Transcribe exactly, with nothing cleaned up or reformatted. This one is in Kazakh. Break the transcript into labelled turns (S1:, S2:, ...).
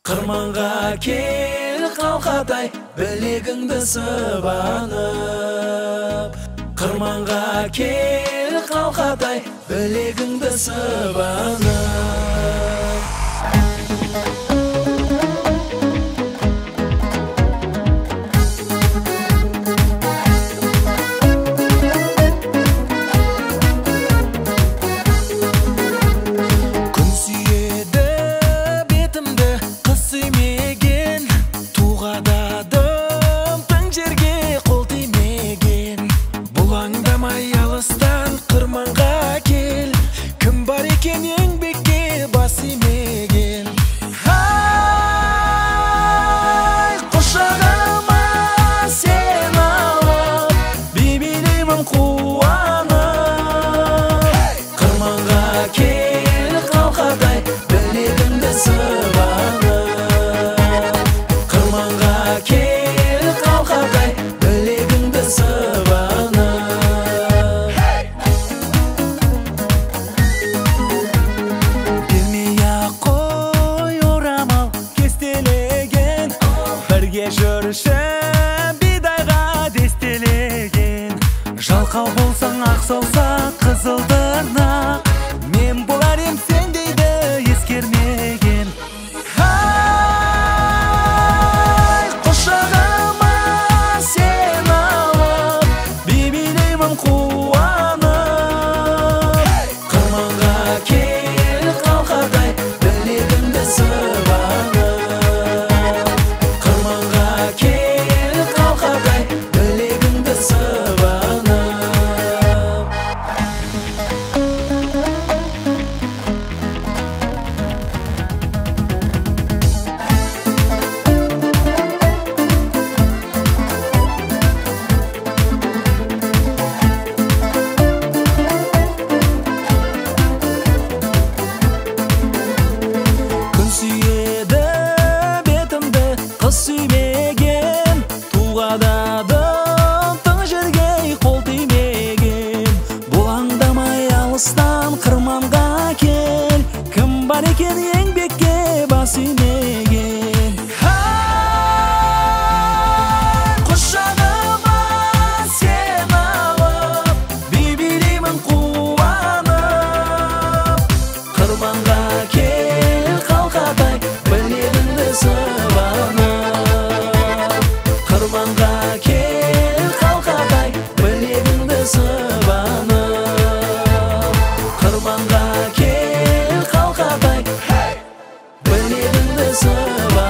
S1: Qirmonga kel qalqaday, bilегіңді сыбанып. Qirmonga kel qalqaday, bilегіңді сыбанып. Qirmonga kel, kім бар екен еңбекке бас имеген. Ай, құшағыма сен алып, бейбілеймін қуанып. Qirmonga kel қалқадай, білегіңді сыбанып. Qirmonga kel қалқадай, білегіңді сыбанып. Жүрші бидайға дестелеген, жалқау болсаң ақ саусақ қызылдырна, мен болар ем сен дейді ескермеген. Ай, құшағыма сен алып, бейбілеймін қуанып. Qirmonga kel қалқадай, білегіңді сыбанып. Қыз сүймеген, туғададым тың жерге қол тимеген. Бұлаңдамай алыстан Qirmonga кел, кім бар екен еңбекке бас имеген. Құшағыма сен алып, бейбілеймін қуанып. Qirmonga кел қалқадай, білегіңді сыбанып. Qirmonga kel қалқадай, білегіңді сыбанып. Qirmonga kel қалқадай, білегіңді сыбанып.